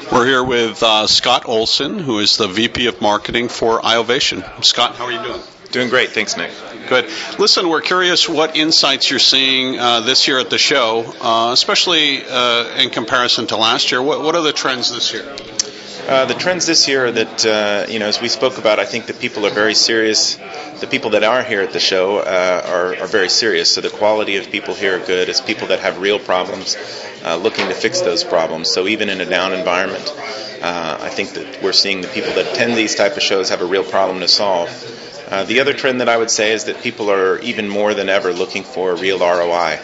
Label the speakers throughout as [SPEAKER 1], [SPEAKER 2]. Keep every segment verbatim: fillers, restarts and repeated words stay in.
[SPEAKER 1] We're here with uh, Scott Olson, who is the V P of Marketing for iovation. Scott, how are you doing?
[SPEAKER 2] Doing great. Thanks, Nick.
[SPEAKER 1] Good. Listen, we're curious what insights you're seeing uh, this year at the show, uh, especially uh, in comparison to last year. What, what are the trends this year?
[SPEAKER 2] Uh, the trends this year are that, uh, you know, as we spoke about, I think that people are very serious. The people that are here at the show uh, are, are very serious. So the quality of people here are good. It's people that have real problems, uh, looking to fix those problems. So even in a down environment, uh, I think that we're seeing the people that attend these type of shows have a real problem to solve. Uh, the other trend that I would say is that people are even more than ever looking for real R O I.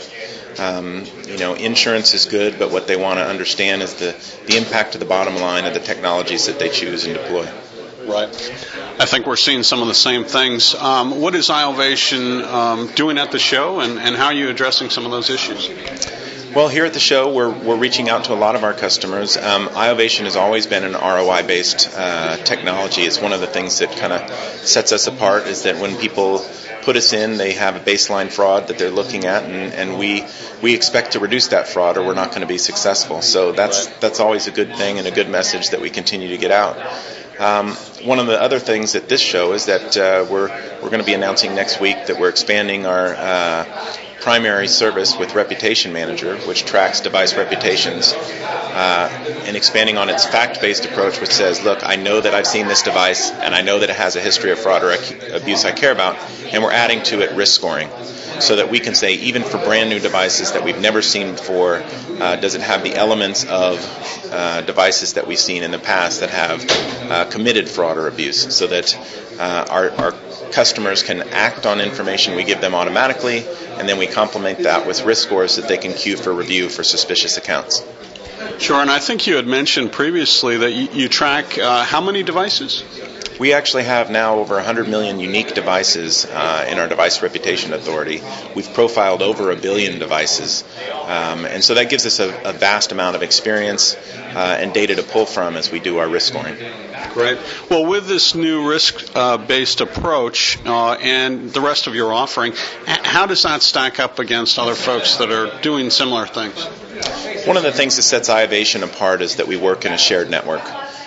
[SPEAKER 2] Um, you know, insurance is good, but what they want to understand is the, the impact to the bottom line of the technologies that they choose and deploy.
[SPEAKER 1] Right. I think we're seeing some of the same things. Um, what is iovation um, doing at the show, and, and how are you addressing some of those issues?
[SPEAKER 2] Well, here at the show, we're we're reaching out to a lot of our customers. Um, iovation has always been an R O I-based uh, technology. It's one of the things that kind of sets us apart, is that when people put us in, they have a baseline fraud that they're looking at, and, and we we expect to reduce that fraud, or we're not going to be successful. So that's that's always a good thing and a good message that we continue to get out. Um, one of the other things at this show is that uh, we're we're going to be announcing next week that we're expanding our uh, primary service with Reputation Manager, which tracks device reputations, uh, and expanding on its fact-based approach, which says, look, I know that I've seen this device, and I know that it has a history of fraud or abuse I care about, and we're adding to it risk scoring, so that we can say, even for brand new devices that we've never seen before, uh, does it have the elements of uh, devices that we've seen in the past that have uh, committed fraud or abuse, so that uh, our, our customers can act on information we give them automatically, and then we complement that with risk scores that they can queue for review for suspicious accounts.
[SPEAKER 1] Sure, and I think you had mentioned previously that you, you track uh, how many devices?
[SPEAKER 2] We actually have now over one hundred million unique devices uh, in our Device Reputation Authority. We've profiled over a billion devices, um, and so that gives us a, a vast amount of experience uh, and data to pull from as we do our risk scoring.
[SPEAKER 1] Great. Well, with this new risk-based uh, approach uh, and the rest of your offering, how does that stack up against other folks that are doing similar things?
[SPEAKER 2] One of the things that sets iovation apart is that we work in a shared network.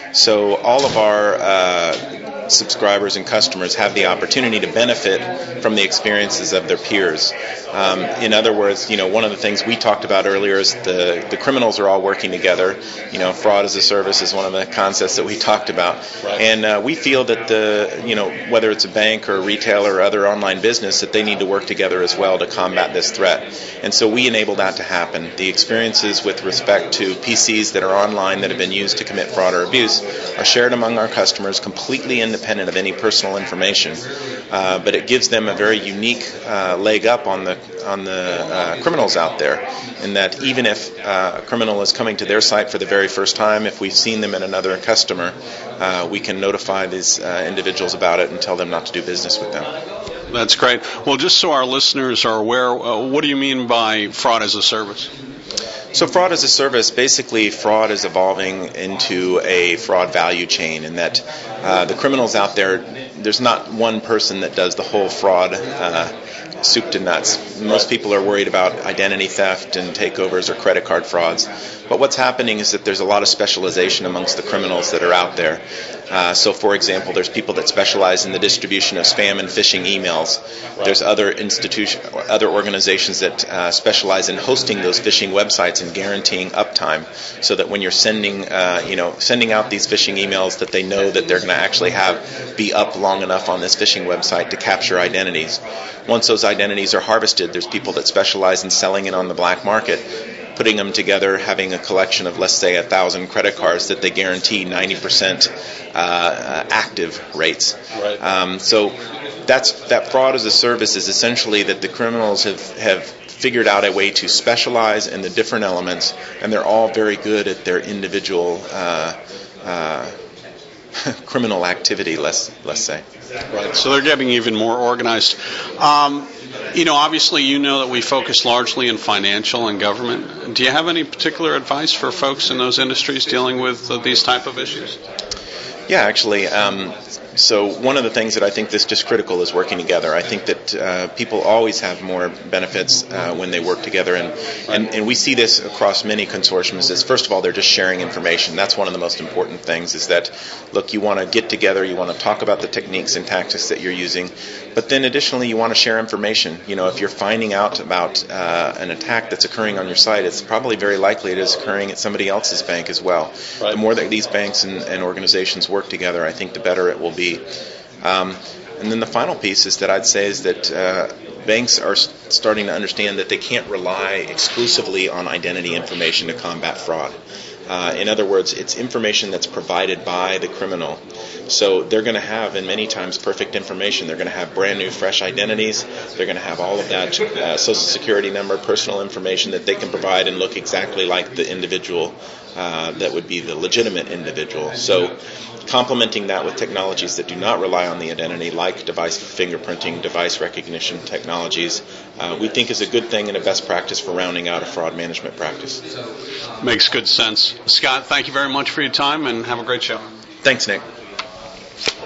[SPEAKER 2] So all of our uh, subscribers and customers have the opportunity to benefit from the experiences of their peers. Um, in other words, you know, one of the things we talked about earlier is the, the criminals are all working together. You know, fraud as a service is one of the concepts that we talked about. Right. And uh, we feel that the, you know, whether it's a bank or a retailer or other online business, that they need to work together as well to combat this threat. And so we enable that to happen. The experiences with respect to P Cs that are online that have been used to commit fraud or abuse are shared among our customers, completely independent of any personal information. Uh, but it gives them a very unique uh, leg up on the on the uh, criminals out there, in that even if uh, a criminal is coming to their site for the very first time, if we've seen them in another customer, uh, we can notify these uh, individuals about it and tell them not to do business with them.
[SPEAKER 1] That's great. Well, just so our listeners are aware, uh, what do you mean by fraud as a service?
[SPEAKER 2] So fraud as a service, basically fraud is evolving into a fraud value chain, in that uh, the criminals out there, there's not one person that does the whole fraud uh, soup to nuts. Most people are worried about identity theft and takeovers or credit card frauds. But what's happening is that there's a lot of specialization amongst the criminals that are out there. Uh, so, for example, there's people that specialize in the distribution of spam and phishing emails. There's other institution, other organizations that uh, specialize in hosting those phishing websites and guaranteeing uptime, so that when you're sending, uh, you know, sending out these phishing emails, that they know that they're going to actually have be up long enough on this phishing website to capture identities. Once those identities are harvested, there's people that specialize in selling it on the black market, putting them together, having a collection of, let's say, a thousand credit cards that they guarantee ninety percent uh, active rates.
[SPEAKER 1] Right.
[SPEAKER 2] Um, so that's that fraud as a service is essentially that the criminals have, have figured out a way to specialize in the different elements, and they're all very good at their individual uh, uh, criminal activity, let's let's say.
[SPEAKER 1] Right. So they're getting even more organized. Um, you know, obviously, you know that we focus largely in financial and government. Do you have any particular advice for folks in those industries dealing with uh, these type of issues?
[SPEAKER 2] Yeah, actually, um, so one of the things that I think that's just critical is working together. I think that uh, people always have more benefits uh, when they work together, and, and, and we see this across many consortiums. Is first of all, they're just sharing information. That's one of the most important things, is that, look, you want to get together, you want to talk about the techniques and tactics that you're using, but then additionally you want to share information. You know, if you're finding out about uh, an attack that's occurring on your site, it's probably very likely it is occurring at somebody else's bank as well.
[SPEAKER 1] Right.
[SPEAKER 2] The more that these banks and, and organizations work together, I think the better it will be. Um, and then the final piece is that I'd say is that uh, banks are starting to understand that they can't rely exclusively on identity information to combat fraud. Uh, in other words, it's information that's provided by the criminal. So they're going to have, in many times, perfect information. They're going to have brand new, fresh identities. They're going to have all of that uh, social security number, personal information that they can provide and look exactly like the individual uh, that would be the legitimate individual. So complementing that with technologies that do not rely on the identity, like device fingerprinting, device recognition technologies, uh, we think is a good thing and a best practice for rounding out a fraud management practice.
[SPEAKER 1] Makes good sense. Scott, thank you very much for your time, and have a great show.
[SPEAKER 2] Thanks, Nick.